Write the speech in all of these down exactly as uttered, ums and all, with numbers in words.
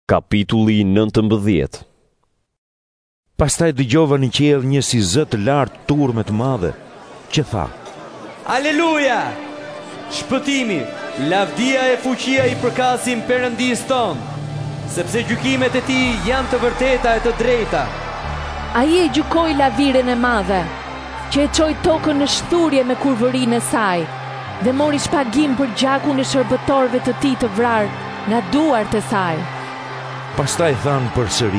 Kapitulli nëntëmbëdhjetë. Pastaj dëgjova në qiell një si zë të lartë turme të madhe, që tha: Aleluja! Shpëtimi, lavdia e fuqia i përkasin Perëndis ton, sepse gjykimet e tij janë të vërteta e të drejta. Ai e gjykoi laviren e madhe, që e çoi tokën në shturje me kurvërinë e saj, dhe mori shpagim për gjakun e shërbëtorëve të tij të vrarë nga duart e saj. Pastaj thanë përsëri: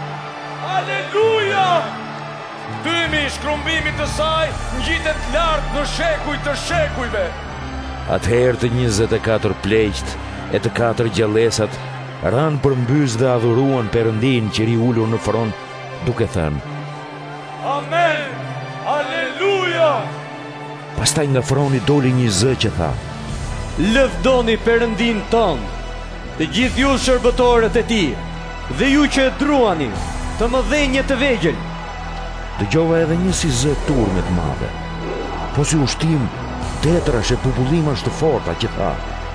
Aleluja! Tymi i shkrumbimit të saj ngjitet lart në shekuj të shekujve. Atëherë të njëzet e katër pleqt e të katër gjallësat ranë përmbys dhe adhuruan Perëndin që ri ulur në front, duke thënë: Amen! Aleluja! Pastaj nga froni doli një zë që tha: Lëvdoni Perëndin ton, të gjithë ju shërbëtorët e tij, dhe ju që e druani, të mëdhenj të vegjël. Dëgjova edhe një si zë turme të madhe, po si ushtim tetrash e bubullimash të forta që tha: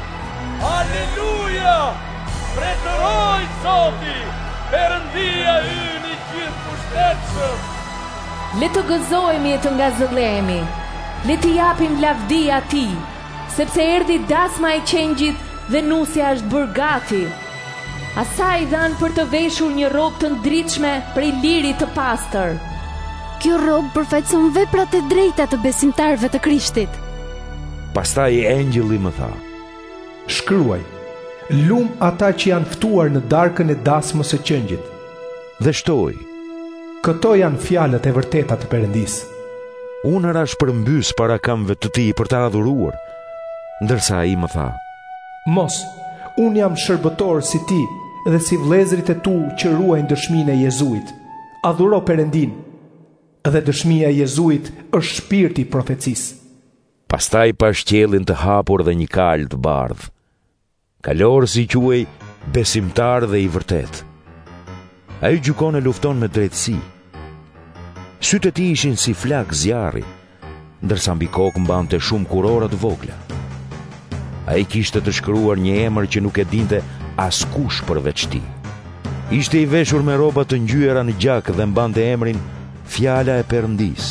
Aleluja! Pretëroj Zoti, Perëndia ynë i gjithë pushtetshëm. Le të gëzohemi e të ngazëllehemi, le të japim lavdi atij, sepse erdhi dasma e qengjit dhe nusja është bërë gati. Asaj dhanë për të veshur një robë të ndritshme prej lirit të pastër. Kjo robë përfaqëson veprat e drejta të besimtarëve të Krishtit. Pastaj engjëlli më tha: Shkruaj, lum ata që janë ftuar në darkën e dasmës së qengjit. Dhe shtoi: Këto janë fjalët e vërteta të Perëndis. Unë ra shpërmbys para këmbëve të tij për ta adhuruar, ndërsa ai më tha: Mos, unë jam shërbëtor si ti dhe si vëllezërit e tu që ruajnë dëshminë e Jezuit. Adhuro Perëndin, dhe dëshmia e Jezuit është shpirti i profecisë. Pastaj pash qiellin të hapur dhe një kal të bardhë. Kalor si quhej besimtar dhe i vërtet. Ai gjykon e lufton me drejtësi. Sytë e tij ishin si flak zjarri, ndërsa mbi kokë mbante shumë kurora të vogla. Ai kishte të shkruar një emër që nuk e dinte askush përveç tij. Ishte i veshur me rroba të ngjyera në gjak dhe mbante emrin Fjala e Perëndis.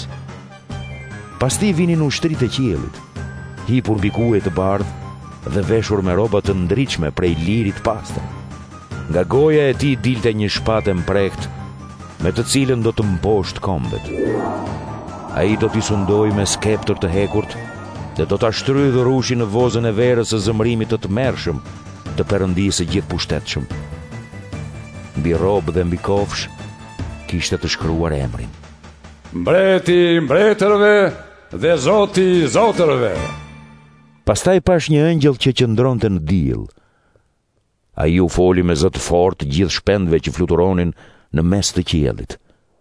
Pas tij vinin ushtrit e qiellit, hipur mbi kuaj të bardhë dhe veshur me rroba të ndritshme prej lirit pastër. Nga goja e tij dilte një shpatë mprehtë, me të cilën do të mposht kombet. Ai do t'i sundoj me skeptër të hekurt dhe do ta shtrydhë dhurushin në vozën e verës së zëmrimit të tmerrshëm të Perëndisë së gjithëpushtetshëm. Mbi rrobë dhe mbi kofsh kishte të shkruar emrin: Mbreti i mbretërve dhe Zoti i zotërve. Pastaj pash një engjëll që qëndronte në diell. Ai u foli me zë të fortë gjithë shpendëve që fluturonin në mes të qiellit.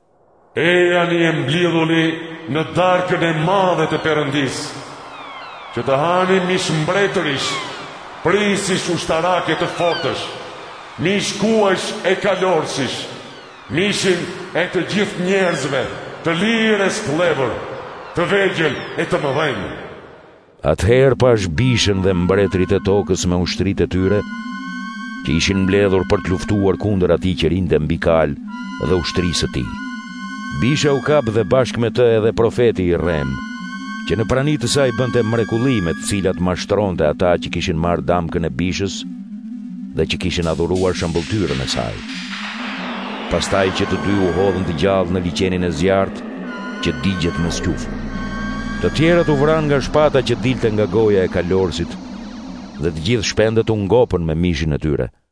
E janë i mblidhuni në darkën e madhe të Perëndis, që të hani mish mbretërish, prisish ushtarake të fortësh, mish kuajsh e kalorësish, mishin e të gjithë njerëzve, të lirë e sklevër, të vegjël e të mëdhenj. Atëherë pash bishën dhe mbretërit e tokës me ushtritë e tyre, që ishin mbledhur për të luftuar kundër atij që rinte mbi kal dhe ushtrisë së tij. Bisha u kap dhe bashkë me të edhe profeti i Rem, që në prani të saj bënte mrekullime të cilat mashtronte ata që kishin marrë damkën e bishës dhe që kishin adhuruar shëmbulltyrën e saj. Pastaj që të dy u hodhën të gjallë në liçenin e zjarrt që digjet me skufë. Të tjerët u vranë nga shpata që dilte nga goja e kalorësit dhe të gjithë shpendët u ngopën me mishin e tyre.